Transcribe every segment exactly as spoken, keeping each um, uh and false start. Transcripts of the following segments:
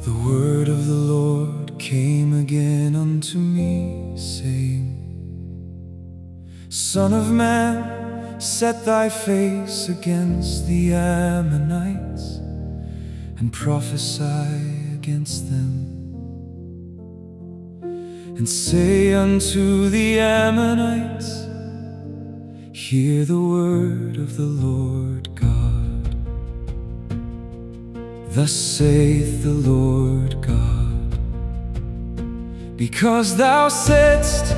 The word of the Lord came again unto me, saying, Son of man, set thy face against the Ammonites, and prophesy against them, and say unto the Ammonites, Hear the word of the Lord God. Thus saith the Lord God, Because thou saidst,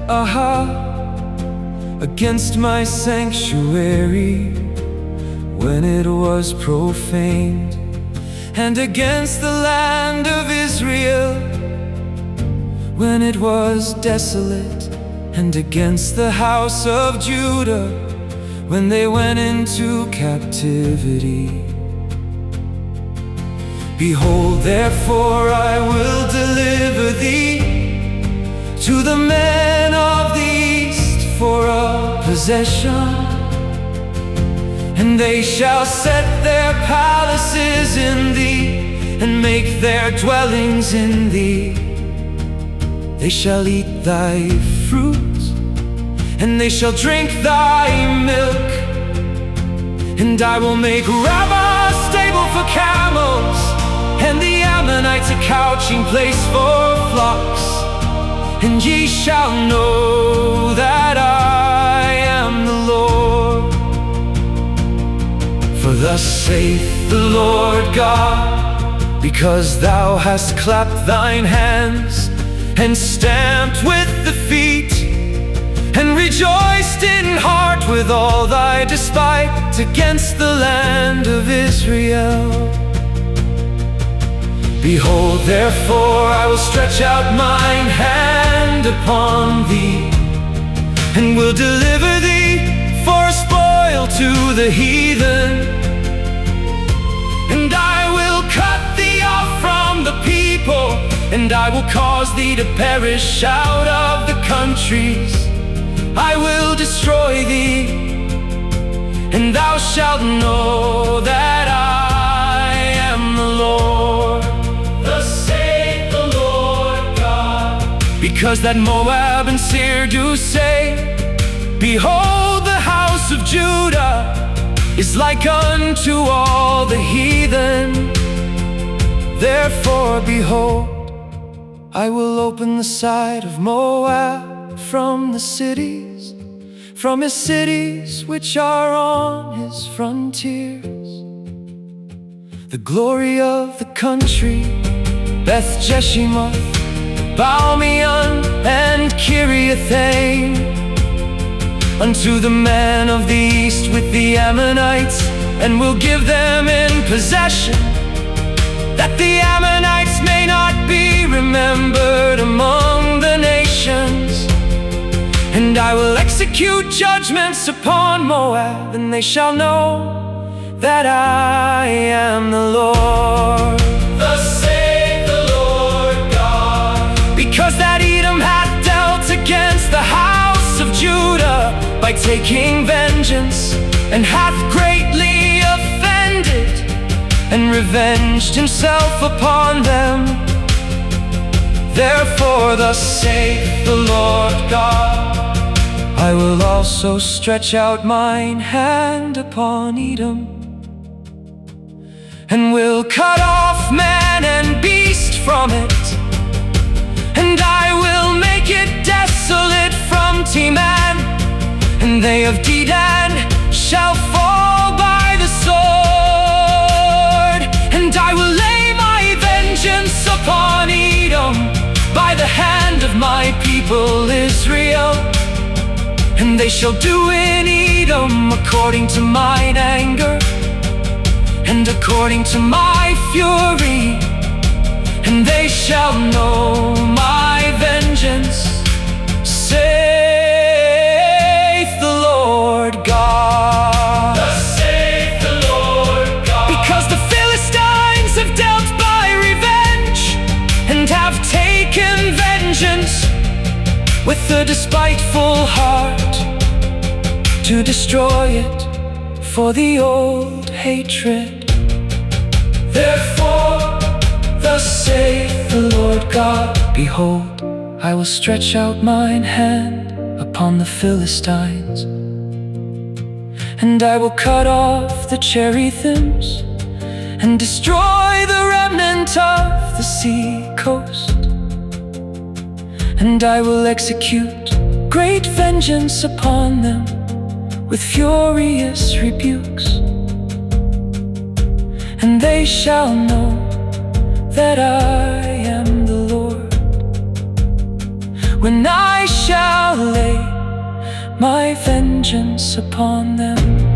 Aha, against my sanctuary, when it was profaned, and against the land of Israel, when it was desolate, and against the house of Judah, when they went into captivity. Behold, therefore I will deliver thee to the men of the east for a possession, and they shall set their palaces in thee, and make their dwellings in thee. They shall eat thy fruit, and they shall drink thy milk, and I will make Rabbah a stable for camels, and the Ammonites a couching place for flocks. And ye shall know that I am the Lord. For thus saith the Lord God, Because thou hast clapped thine hands, and stamped with the feet, and rejoiced in heart with all thy despite against the land of Israel. Behold, therefore I will stretch out mine hand upon thee, and will deliver thee for a spoil to the heathen. And I will cut thee off from the people, and I will cause thee to perish out of the countries. I will destroy thee, and thou shalt know that I am the Lord. Because that Moab and Seir do say, Behold, the house of Judah is like unto all the heathen. Therefore, behold, I will open the side of Moab from the cities, from his cities which are on his frontiers. The glory of the country, Beth Jeshimoth, Baalmeon and Kiriathaim, unto the men of the east with the Ammonites, and will give them in possession, that the Ammonites may not be remembered among the nations. And I will execute judgments upon Moab, and they shall know that I am the Lord. Thus saith the Lord God, Because that Edom hath dealt against the house of Judah by taking vengeance, and hath greatly offended, and revenged himself upon them. Therefore thus saith the Lord God, I will also stretch out mine hand upon Edom, and will cut off man and beast from it, and I will make it desolate from Teman, and they of Dedan shall fall by the sword. And I will lay my vengeance upon Edom by the hand of my people Israel, and they shall do in Edom according to mine anger, and according to my fury, and they shall know my vengeance, saith the Lord God. Thus saith the Lord God, Because the Philistines have dealt by revenge, and have taken vengeance with a despiteful heart, to destroy it for the old hatred. Therefore, thus Lord God, behold, I will stretch out mine hand upon the Philistines, and I will cut off the cherethims, and destroy the remnant of the sea coast. And I will execute great vengeance upon them with furious rebukes. And they shall know that I am the Lord, when I shall lay my vengeance upon them.